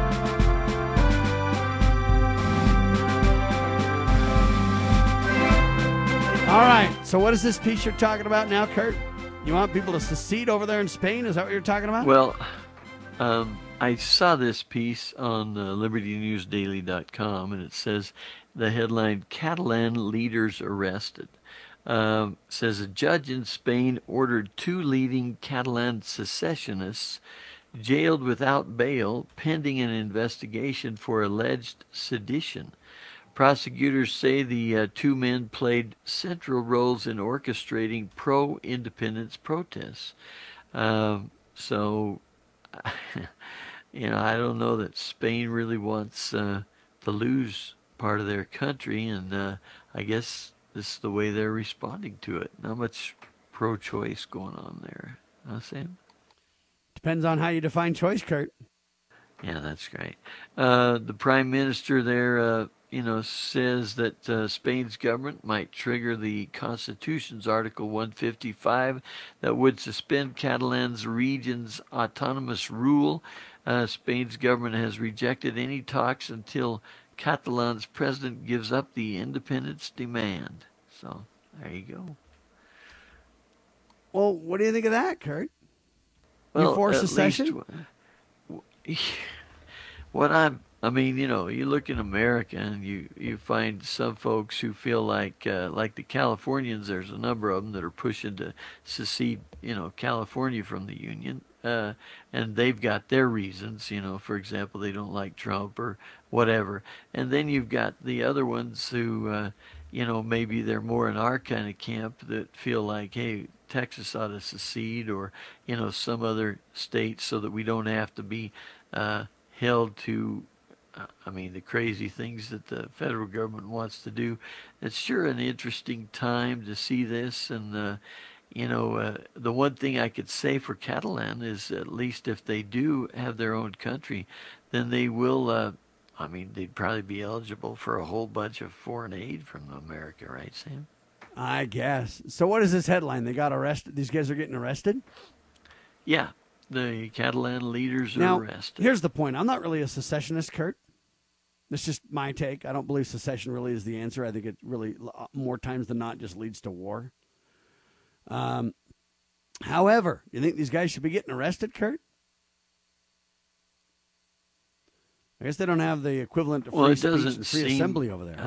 [SPEAKER 2] All right, so what is this piece you're talking about now, Kurt? You want people to secede over there in Spain? Is that what you're talking about?
[SPEAKER 3] Well, I saw this piece on LibertyNewsDaily.com, and it says the headline, Catalan Leaders Arrested. Says a judge in Spain ordered 2 leading Catalan secessionists jailed without bail pending an investigation for alleged sedition. Prosecutors say the 2 men played central roles in orchestrating pro-independence protests. So, I don't know that Spain really wants to lose part of their country, and I guess this is the way they're responding to it. Not much pro-choice going on there. Sam?
[SPEAKER 2] Depends on how you define choice, Kurt.
[SPEAKER 3] Yeah, that's great. The prime minister there, says that Spain's government might trigger the Constitution's Article 155 that would suspend Catalan's region's autonomous rule. Spain's government has rejected any talks until Catalan's president gives up the independence demand. So, there you go.
[SPEAKER 2] Well, what do you think of that, Kurt?
[SPEAKER 3] Well,
[SPEAKER 2] you for secession?
[SPEAKER 3] You look in America and you find some folks who feel like the Californians. There's a number of them that are pushing to secede, California from the Union, and they've got their reasons. For example, they don't like Trump or whatever. And then you've got the other ones who, maybe they're more in our kind of camp that feel like, hey, Texas ought to secede, or some other state, so that we don't have to be held to the crazy things that the federal government wants to do. It's sure an interesting time to see this. And, the one thing I could say for Catalan is, at least if they do have their own country, then they will, they'd probably be eligible for a whole bunch of foreign aid from America, right, Sam?
[SPEAKER 2] I guess. So what is this headline? They got arrested? These guys are getting arrested?
[SPEAKER 3] Yeah. The Catalan leaders are arrested.
[SPEAKER 2] Here's the point. I'm not really a secessionist, Kurt. That's just my take. I don't believe secession really is the answer. I think it really, more times than not, just leads to war. However, you think these guys should be getting arrested, Kurt? I guess they don't have the equivalent to free speech and free assembly over there.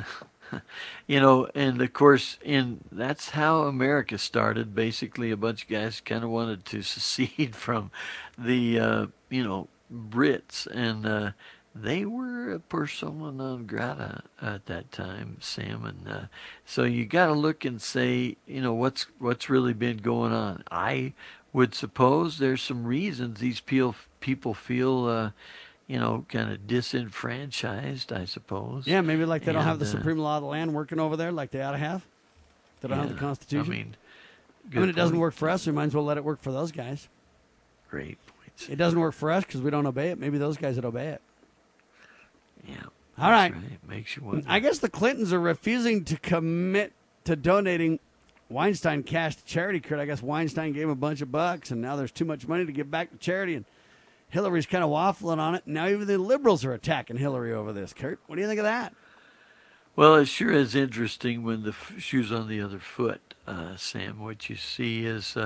[SPEAKER 3] And of course, that's how America started. Basically, a bunch of guys kind of wanted to secede from the, Brits, and they were a persona non grata at that time, Sam. And so you got to look and say, what's really been going on. I would suppose there's some reasons these people feel. Kind of disenfranchised, I suppose.
[SPEAKER 2] Yeah, maybe like they don't have the supreme law of the land working over there like they ought to have. They don't have the Constitution. It doesn't work for us. We might as well let it work for those guys.
[SPEAKER 3] Great points.
[SPEAKER 2] It doesn't work for us because we don't obey it. Maybe those guys would obey it.
[SPEAKER 3] Yeah.
[SPEAKER 2] All right.
[SPEAKER 3] It makes you wonder.
[SPEAKER 2] I guess the Clintons are refusing to commit to donating Weinstein cash to charity, Kurt. I guess Weinstein gave him a bunch of bucks, and now there's too much money to give back to charity, and Hillary's kind of waffling on it. Now even the liberals are attacking Hillary over this, Kurt. What do you think of that?
[SPEAKER 3] Well, it sure is interesting when the shoe's on the other foot, Sam. What you see is,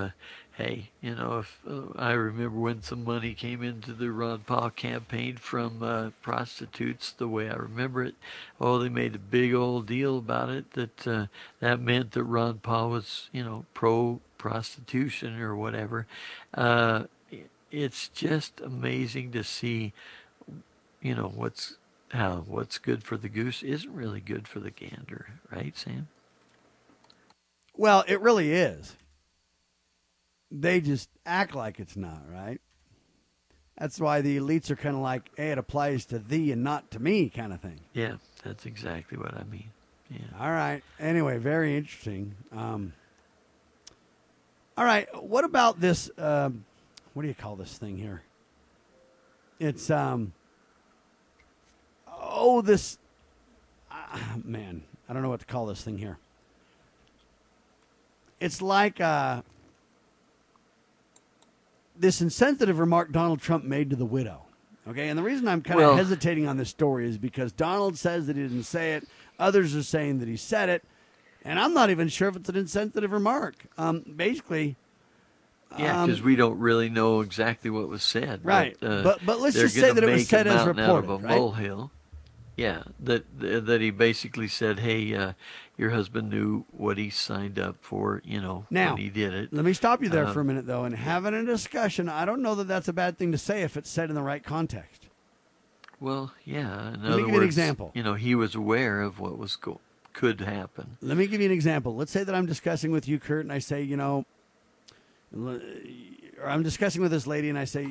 [SPEAKER 3] if I remember when some money came into the Ron Paul campaign from prostitutes, the way I remember it, they made a big old deal about it, that meant that Ron Paul was, pro-prostitution or whatever. It's just amazing to see, what's good for the goose isn't really good for the gander, right, Sam?
[SPEAKER 2] Well, it really is. They just act like it's not, right? That's why the elites are kind of like, hey, it applies to thee and not to me kind of thing.
[SPEAKER 3] Yeah, that's exactly what I mean. Yeah.
[SPEAKER 2] All right. Anyway, very interesting. All right. What about this? What do you call this thing here? It's, man, I don't know what to call this thing here. it's like this insensitive remark Donald Trump made to the widow. Okay, and the reason I'm kind of hesitating on this story is because Donald says that he didn't say it. Others are saying that he said it. And I'm not even sure if it's an insensitive remark. Basically...
[SPEAKER 3] Yeah, because we don't really know exactly what was said.
[SPEAKER 2] Right, but let's just say that it was said as reported,
[SPEAKER 3] out of a
[SPEAKER 2] right?
[SPEAKER 3] molehill. Yeah, that he basically said, hey, your husband knew what he signed up for,
[SPEAKER 2] now,
[SPEAKER 3] when he did it.
[SPEAKER 2] Let me stop you there for a minute, though, and having a discussion. I don't know that that's a bad thing to say if it's said in the right context.
[SPEAKER 3] Well, yeah.
[SPEAKER 2] Let me give you an example.
[SPEAKER 3] He was aware of what was could happen.
[SPEAKER 2] Let me give you an example. Let's say that I'm discussing with you, Kurt, and I say, or I'm discussing with this lady, and I say,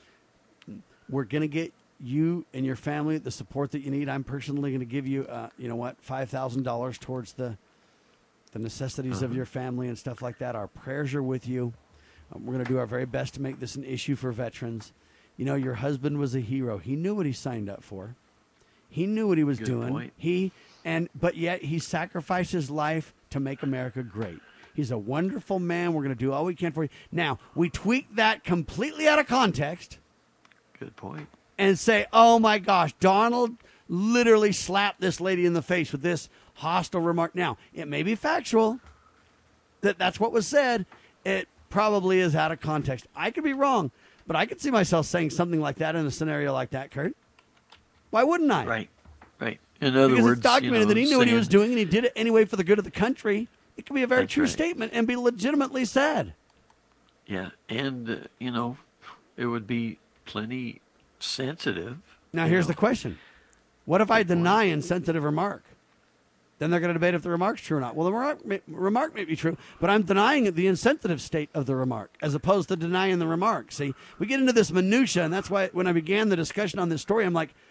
[SPEAKER 2] we're going to get you and your family the support that you need. I'm personally going to give you, $5,000 towards the necessities of your family and stuff like that. Our prayers are with you. We're going to do our very best to make this an issue for veterans. Your husband was a hero. He knew what he signed up for. He knew what he was doing.
[SPEAKER 3] Point.
[SPEAKER 2] But yet he sacrificed his life to make America great. He's a wonderful man. We're going to do all we can for you. Now, we tweak that completely out of context.
[SPEAKER 3] Good point.
[SPEAKER 2] And say, oh, my gosh, Donald literally slapped this lady in the face with this hostile remark. Now, it may be factual that that's what was said. It probably is out of context. I could be wrong, but I could see myself saying something like that in a scenario like that, Kurt. Why wouldn't I?
[SPEAKER 3] Right. In other
[SPEAKER 2] because
[SPEAKER 3] words,
[SPEAKER 2] it's documented that he knew what he was doing, and he did it anyway for the good of the country. It can be a very true statement and be legitimately said.
[SPEAKER 3] Yeah, and, it would be plenty sensitive.
[SPEAKER 2] Now, here's the question. What if I deny insensitive remark? Then they're going to debate if the remark's true or not. Well, the remark may be true, but I'm denying the insensitive state of the remark as opposed to denying the remark. See, we get into this minutia, and that's why when I began the discussion on this story, I'm like,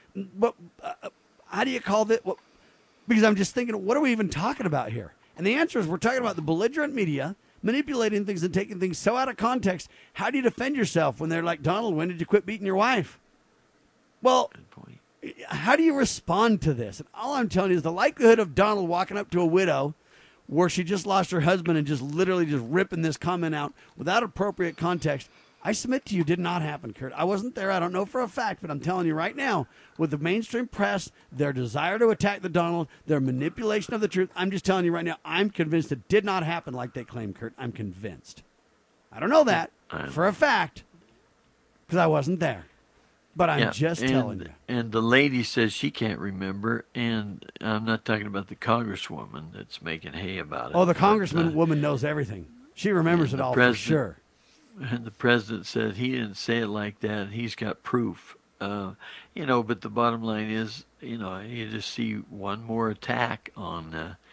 [SPEAKER 2] how do you call it? Because I'm just thinking, what are we even talking about here? And the answer is we're talking about the belligerent media manipulating things and taking things so out of context. How do you defend yourself when they're like, Donald, when did you quit beating your wife? Well, how do you respond to this? And all I'm telling you is the likelihood of Donald walking up to a widow where she just lost her husband and just literally just ripping this comment out without appropriate context, I submit to you, did not happen, Kurt. I wasn't there. I don't know for a fact, but I'm telling you right now, with the mainstream press, their desire to attack the Donald, their manipulation of the truth, I'm just telling you right now, I'm convinced it did not happen like they claim, Kurt. I'm convinced. I don't know that for a fact because I wasn't there, but I'm just telling you.
[SPEAKER 3] And the lady says she can't remember, and I'm not talking about the congresswoman that's making hay about it.
[SPEAKER 2] Oh, the congresswoman knows everything. She remembers it all for sure.
[SPEAKER 3] And the president said he didn't say it like that, and he's got proof. But the bottom line is, you just see one more attack on,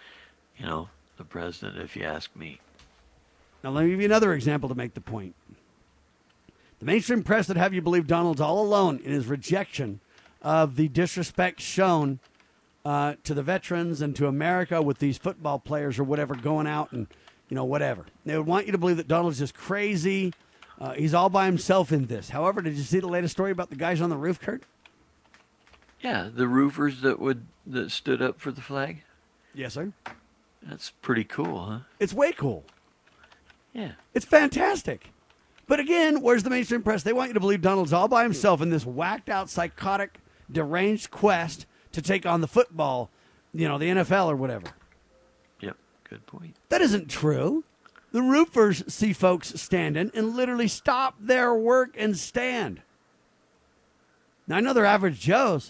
[SPEAKER 3] the president, if you ask me.
[SPEAKER 2] Now, let me give you another example to make the point. The mainstream press that have you believe Donald's all alone in his rejection of the disrespect shown to the veterans and to America with these football players or whatever going out and, whatever. They would want you to believe that Donald's just crazy. He's all by himself in this. However, did you see the latest story about the guys on the roof, Kurt?
[SPEAKER 3] Yeah, the roofers that stood up for the flag.
[SPEAKER 2] Yes, sir.
[SPEAKER 3] That's pretty cool, huh?
[SPEAKER 2] It's way cool.
[SPEAKER 3] Yeah.
[SPEAKER 2] It's fantastic. But again, where's the mainstream press? They want you to believe Donald's all by himself in this whacked out, psychotic, deranged quest to take on the football, the NFL or whatever.
[SPEAKER 3] Yep, good point.
[SPEAKER 2] That isn't true. The roofers see folks standing and literally stop their work and stand. Now, I know they're average Joes,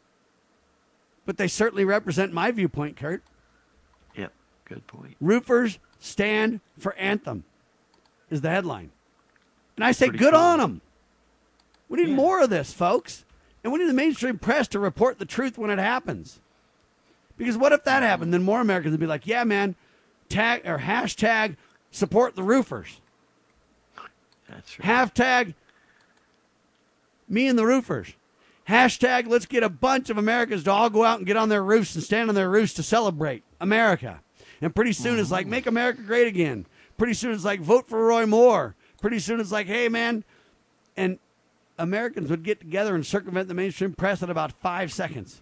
[SPEAKER 2] but they certainly represent my viewpoint, Kurt.
[SPEAKER 3] Yep, good point.
[SPEAKER 2] Roofers stand for Anthem is the headline. And I say,
[SPEAKER 3] Pretty
[SPEAKER 2] good
[SPEAKER 3] cool.
[SPEAKER 2] on them. We need more of this, folks. And we need the mainstream press to report the truth when it happens. Because what if that happened? Then more Americans would be like, yeah, man, hashtag support the roofers.
[SPEAKER 3] That's right.
[SPEAKER 2] Hashtag me and the roofers. Hashtag let's get a bunch of Americans to all go out and get on their roofs and stand on their roofs to celebrate America. And pretty soon it's like, make America great again. Pretty soon it's like, vote for Roy Moore. Pretty soon it's like, hey, man. And Americans would get together and circumvent the mainstream press in about 5 seconds.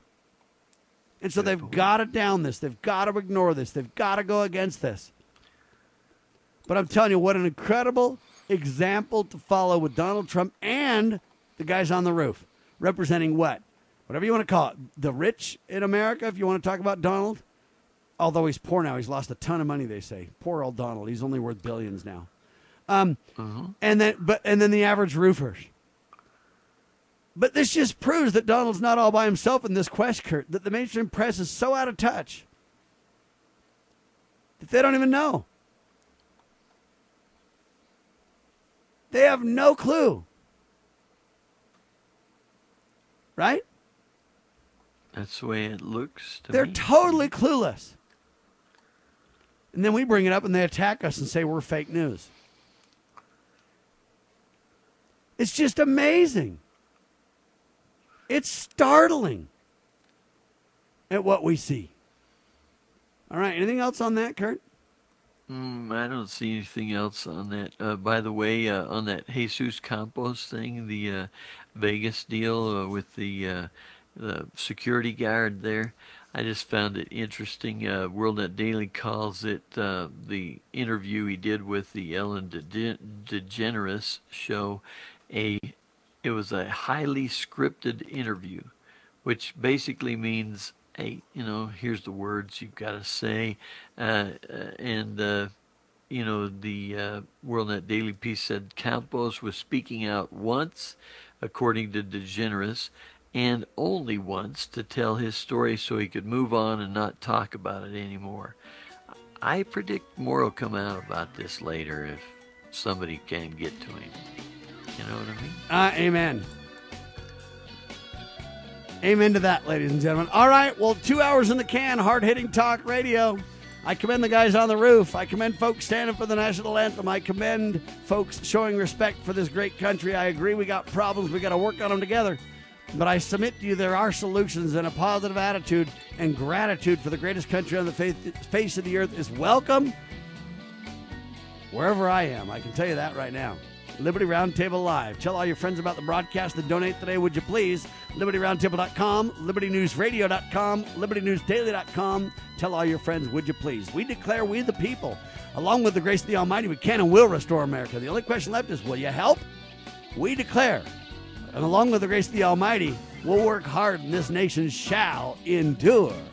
[SPEAKER 2] And so they've got to down this. They've got to ignore this. They've got to go against this. But I'm telling you, what an incredible example to follow with Donald Trump and the guys on the roof, representing what? Whatever you want to call it. The rich in America, if you want to talk about Donald. Although he's poor now. He's lost a ton of money, they say. Poor old Donald. He's only worth billions now. And then the average roofers. But this just proves that Donald's not all by himself in this quest, Kurt, that the mainstream press is so out of touch that they don't even know. They have no clue. Right?
[SPEAKER 3] That's the way it looks to
[SPEAKER 2] They're
[SPEAKER 3] me.
[SPEAKER 2] totally clueless. And then we bring it up and they attack us and say we're fake news. It's just amazing. It's startling at what we see. All right. Anything else on that, Kurt?
[SPEAKER 3] I don't see anything else on that. By the way, on that Jesus Campos thing, the Vegas deal with the security guard there, I just found it interesting. WorldNet Daily calls it the interview he did with the Ellen DeGeneres show. It was a highly scripted interview, which basically means, hey, here's the words you've got to say. The WorldNet Daily piece said Campos was speaking out once, according to DeGeneres, and only once to tell his story so he could move on and not talk about it anymore. I predict more will come out about this later if somebody can get to him. You know what I mean?
[SPEAKER 2] Amen. Amen to that, ladies and gentlemen. All right, well, 2 hours in the can, hard-hitting talk radio. I commend the guys on the roof. I commend folks standing for the national anthem. I commend folks showing respect for this great country. I agree we got problems. We got to work on them together. But I submit to you there are solutions, and a positive attitude and gratitude for the greatest country on the face of the earth is welcome wherever I am. I can tell you that right now. Liberty Roundtable Live. Tell all your friends about the broadcast and donate today, would you please? LibertyRoundtable.com, LibertyNewsRadio.com, LibertyNewsDaily.com. Tell all your friends, would you please? We declare, we the people, along with the grace of the Almighty, we can and will restore America. The only question left is, will you help? We declare, and along with the grace of the Almighty, we'll work hard and this nation shall endure.